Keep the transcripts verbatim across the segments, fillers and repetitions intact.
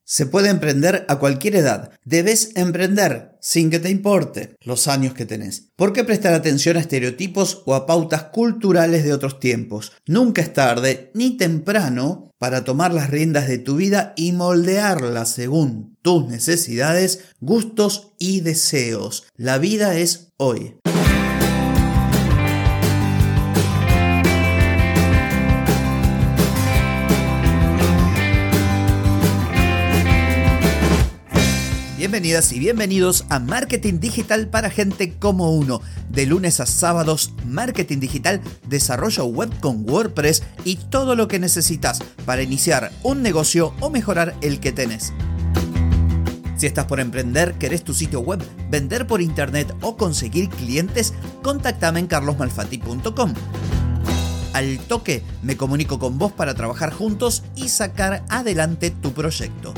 Se puede emprender a cualquier edad. Debes emprender sin que te importe los años que tenés. ¿Por qué prestar atención a estereotipos o a pautas culturales de otros tiempos? Nunca es tarde ni temprano para tomar las riendas de tu vida y moldearla según tus necesidades, gustos y deseos. La vida es hoy. Bienvenidas y bienvenidos a Marketing Digital para gente como uno. De lunes a sábados, marketing digital, desarrollo web con WordPress y todo lo que necesitas para iniciar un negocio o mejorar el que tenés. Si estás por emprender, querés tu sitio web, vender por internet o conseguir clientes, contáctame en carlos malfatti punto com. Al toque me comunico con vos para trabajar juntos y sacar adelante tu proyecto.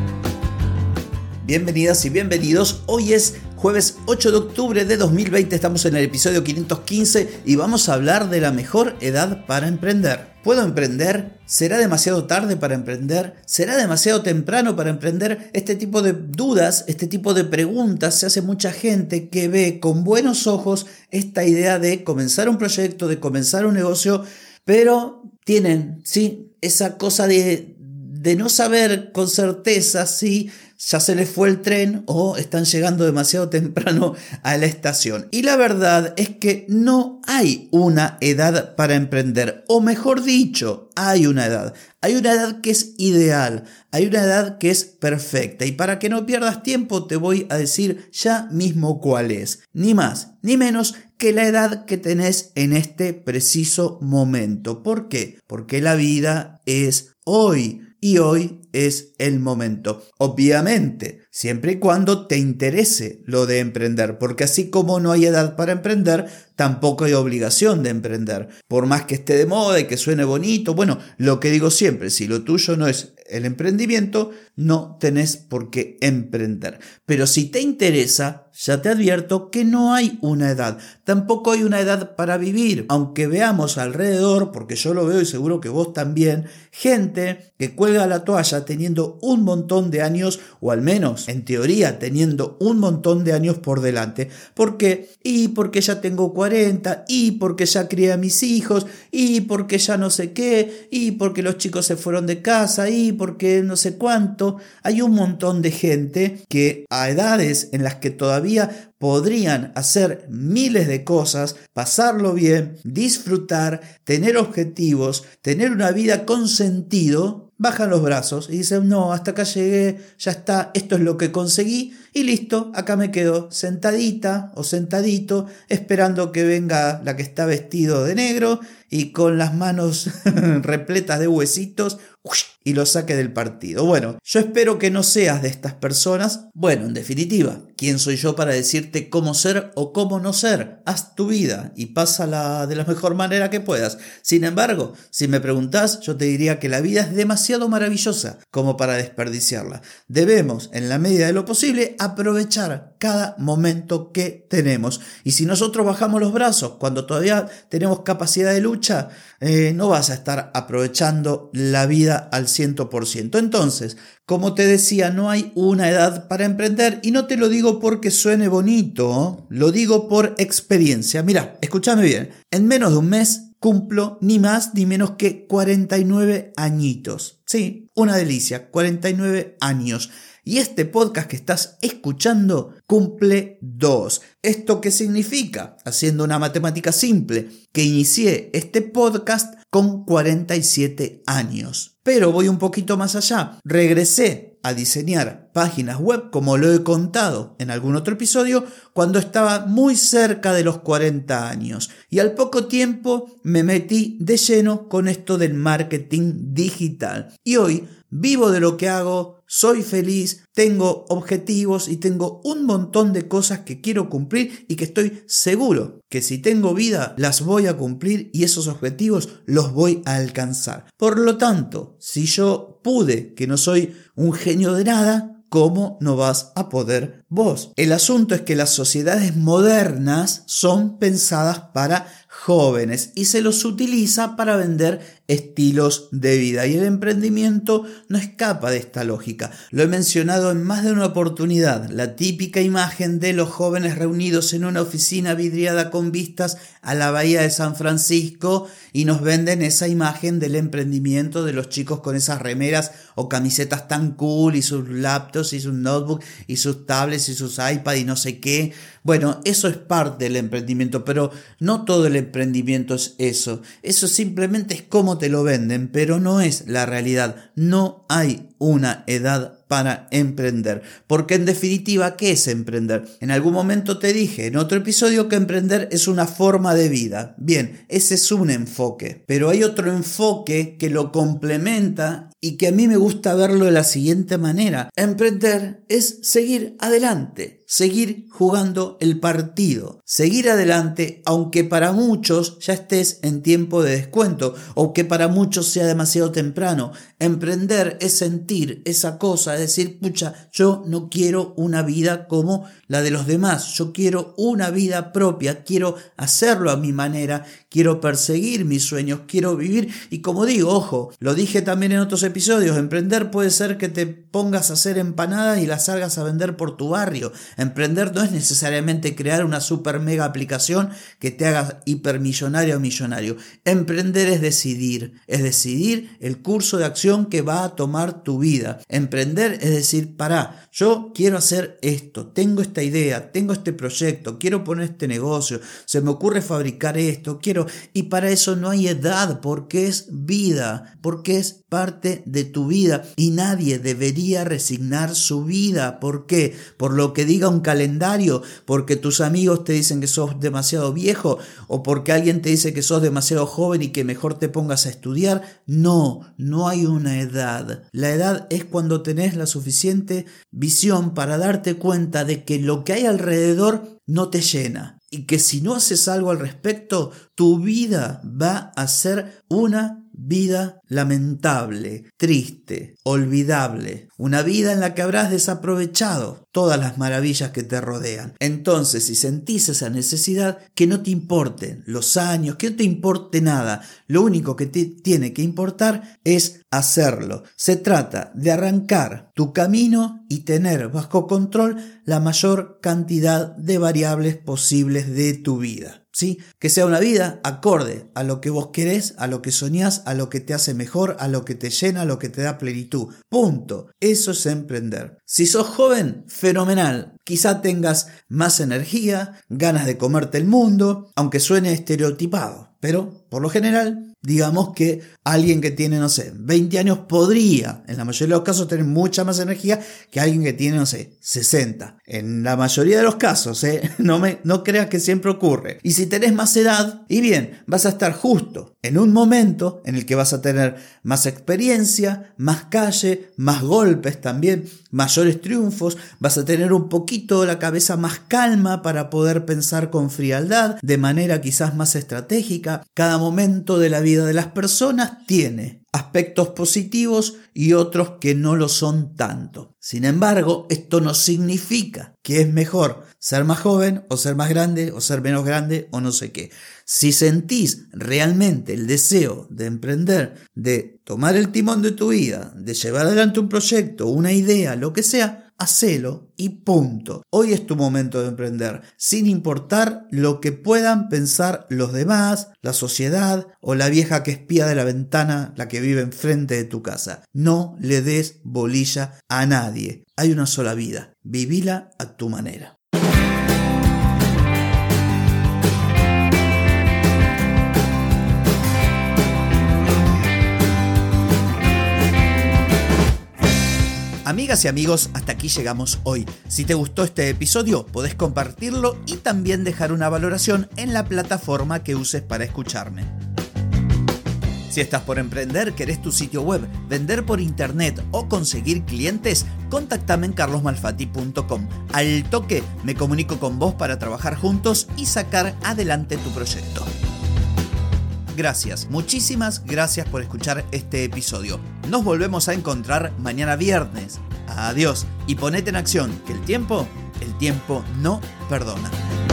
Bienvenidas y bienvenidos. Hoy es jueves ocho de octubre de dos mil veinte, estamos en el episodio quinientos quince y vamos a hablar de la mejor edad para emprender. ¿Puedo emprender? ¿Será demasiado tarde para emprender? ¿Será demasiado temprano para emprender? Este tipo de dudas, este tipo de preguntas se hace mucha gente que ve con buenos ojos esta idea de comenzar un proyecto, de comenzar un negocio, pero tienen, sí, esa cosa de, de no saber con certeza si ya se les fue el tren o están llegando demasiado temprano a la estación. Y la verdad es que no hay una edad para emprender, o mejor dicho, hay una edad. Hay una edad que es ideal, hay una edad que es perfecta. Y para que no pierdas tiempo te voy a decir ya mismo cuál es. Ni más, ni menos que la edad que tenés en este preciso momento. ¿Por qué? Porque la vida es hoy. Y hoy es el momento. Obviamente, siempre y cuando te interese lo de emprender, porque así como no hay edad para emprender, tampoco hay obligación de emprender. Por más que esté de moda y que suene bonito, bueno, lo que digo siempre, si lo tuyo no es el emprendimiento, no tenés por qué emprender. Pero si te interesa, ya te advierto que no hay una edad. Tampoco hay una edad para vivir. Aunque veamos alrededor, porque yo lo veo y seguro que vos también, gente que cuelga la toalla teniendo un montón de años, o al menos en teoría teniendo un montón de años por delante. ¿Por qué? Y porque ya tengo cuarenta, y porque ya crié a mis hijos, y porque ya no sé qué, y porque los chicos se fueron de casa, y porque no sé cuánto. Hay un montón de gente que a edades en las que todavía podrían hacer miles de cosas, pasarlo bien, disfrutar, tener objetivos, tener una vida con sentido, bajan los brazos y dicen, no, hasta acá llegué, ya está, esto es lo que conseguí y listo, acá me quedo sentadita o sentadito esperando que venga la que está vestido de negro y con las manos repletas de huesitos y lo saque del partido. Bueno, yo espero que no seas de estas personas. Bueno, en definitiva, ¿quién soy yo para decirte cómo ser o cómo no ser? Haz tu vida y pásala de la mejor manera que puedas. Sin embargo, si me preguntás, yo te diría que la vida es demasiado maravillosa como para desperdiciarla. Debemos, en la medida de lo posible, aprovechar cada momento que tenemos. Y si nosotros bajamos los brazos cuando todavía tenemos capacidad de lucha, eh, no vas a estar aprovechando la vida al ciento por ciento. Entonces, como te decía, no hay una edad para emprender y no te lo digo porque suene bonito, lo digo por experiencia. Mira, escúchame bien, en menos de un mes cumplo ni más ni menos que cuarenta y nueve añitos. Sí, una delicia, cuarenta y nueve años. Y este podcast que estás escuchando cumple dos. ¿Esto qué significa? Haciendo una matemática simple, que inicié este podcast con cuarenta y siete años. Pero voy un poquito más allá. Regresé a diseñar páginas web, como lo he contado en algún otro episodio, cuando estaba muy cerca de los cuarenta años. Y al poco tiempo me metí de lleno con esto del marketing digital. Y hoy vivo de lo que hago, soy feliz, tengo objetivos y tengo un montón de cosas que quiero cumplir y que estoy seguro que si tengo vida las voy a cumplir y esos objetivos los voy a alcanzar. Por lo tanto, si yo pude, que no soy un genio de nada, ¿cómo no vas a poder vos? El asunto es que las sociedades modernas son pensadas para jóvenes y se los utiliza para vender estilos de vida. Y el emprendimiento no escapa de esta lógica. Lo he mencionado en más de una oportunidad. La típica imagen de los jóvenes reunidos en una oficina vidriada con vistas a la bahía de San Francisco, y nos venden esa imagen del emprendimiento de los chicos con esas remeras o camisetas tan cool y sus laptops y sus notebooks y sus tablets y sus iPads y no sé qué. Bueno, eso es parte del emprendimiento, pero no todo el emprendimiento es eso. Eso simplemente es cómo te lo venden, pero no es la realidad. No hay una edad para emprender, porque en definitiva, ¿qué es emprender? En algún momento te dije en otro episodio que emprender es una forma de vida. Bien, ese es un enfoque, pero hay otro enfoque que lo complementa y que a mí me gusta verlo de la siguiente manera. Emprender es seguir adelante, seguir jugando el partido, seguir adelante aunque para muchos ya estés en tiempo de descuento o que para muchos sea demasiado temprano. Emprender es sentir esa cosa, es decir, pucha, yo no quiero una vida como la de los demás, yo quiero una vida propia, quiero hacerlo a mi manera, quiero perseguir mis sueños, quiero vivir. Y como digo, ojo, lo dije también en otros episodios, emprender puede ser que te pongas a hacer empanadas y las salgas a vender por tu barrio. Emprender no es necesariamente crear una super mega aplicación que te haga hipermillonario o millonario. Emprender es decidir, es decidir el curso de acción que va a tomar tu vida. Emprender es decir, pará, yo quiero hacer esto, tengo esta idea, tengo este proyecto, quiero poner este negocio, se me ocurre fabricar esto, quiero, y para eso no hay edad, porque es vida, porque es parte de tu vida y nadie debería resignar su vida. ¿Por qué? Por lo que diga un calendario, porque tus amigos te dicen que sos demasiado viejo o porque alguien te dice que sos demasiado joven y que mejor te pongas a estudiar. No, no hay una edad. La edad es cuando tenés la suficiente visión para darte cuenta de que lo que hay alrededor no te llena y que si no haces algo al respecto, tu vida va a ser una vida lamentable, triste, olvidable, una vida en la que habrás desaprovechado todas las maravillas que te rodean. Entonces, si sentís esa necesidad, que no te importen los años, que no te importe nada, lo único que te tiene que importar es hacerlo. Se trata de arrancar tu camino y tener bajo control la mayor cantidad de variables posibles de tu vida. ¿Sí? Que sea una vida acorde a lo que vos querés, a lo que soñás, a lo que te hace mejor, a lo que te llena, a lo que te da plenitud. Punto. Eso es emprender. Si sos joven, fenomenal. Quizá tengas más energía, ganas de comerte el mundo, aunque suene estereotipado. Pero, por lo general, digamos que alguien que tiene, no sé, veinte años podría, en la mayoría de los casos, tener mucha más energía que alguien que tiene, no sé, sesenta. En la mayoría de los casos, ¿eh? No, me, no creas que siempre ocurre. Y si tenés más edad, y bien, vas a estar justo en un momento en el que vas a tener más experiencia, más calle, más golpes también, mayores triunfos, vas a tener un poquito la cabeza más calma para poder pensar con frialdad, de manera quizás más estratégica. Cada momento de la vida de las personas tiene aspectos positivos y otros que no lo son tanto. Sin embargo, esto no significa que es mejor ser más joven o ser más grande o ser menos grande o no sé qué. Si sentís realmente el deseo de emprender, de tomar el timón de tu vida, de llevar adelante un proyecto, una idea, lo que sea, hacelo y punto. Hoy es tu momento de emprender, sin importar lo que puedan pensar los demás, la sociedad o la vieja que espía de la ventana, la que vive enfrente de tu casa. No le des bolilla a nadie. Hay una sola vida. Vivila a tu manera. Amigas y amigos, hasta aquí llegamos hoy. Si te gustó este episodio, podés compartirlo y también dejar una valoración en la plataforma que uses para escucharme. Si estás por emprender, querés tu sitio web, vender por internet o conseguir clientes, contactame en carlos malfatti punto com. Al toque me comunico con vos para trabajar juntos y sacar adelante tu proyecto. Gracias, muchísimas gracias por escuchar este episodio. Nos volvemos a encontrar mañana viernes. Adiós y ponete en acción, que el tiempo, el tiempo no perdona.